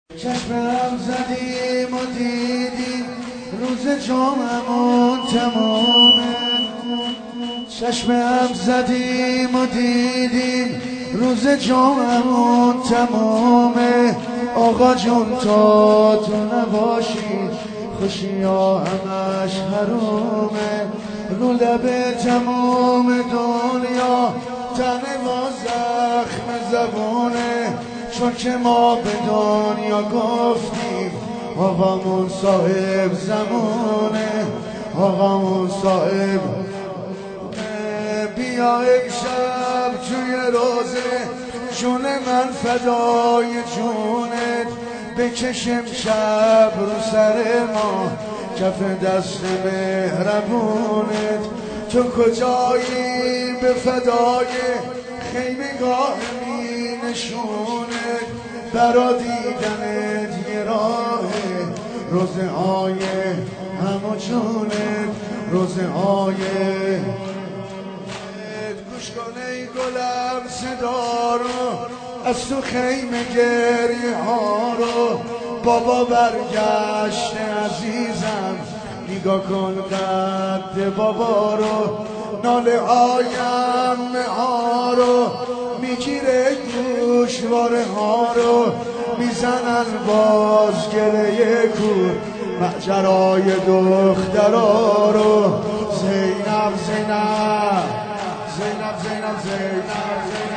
چشمم زدیم و دیدیم روز جاممون تمومه. چشمم زدیم و دیدیم روز جاممون تمومه. آقا جون تا تو نباشی خوشی ها همش حرومه. رو لب تموم دنیا تنه و زخم زبونه، چون که ما به دنیا گفتیم آقامون صاحب زمونه. آقامون صاحب بیا امشب توی روزه جون من فدای جونت، بکشم شب رو سر ما کف دست مهربونت. تو کجایی به فدای خیمگاه می نشونت، برا دیدنت یه راه روزه های همو جونت. روزه های گوش کن ای گلم صدا رو از تو خیمه گریه ها رو. بابا برگشت عزیزم نگاه کن قد بابا رو. ناله هایم ها رو میگیره گوشواره ها رو، میزنن باز گله کور ماجرای دخترا رو. زینب زینب زینب زینب زینب زینب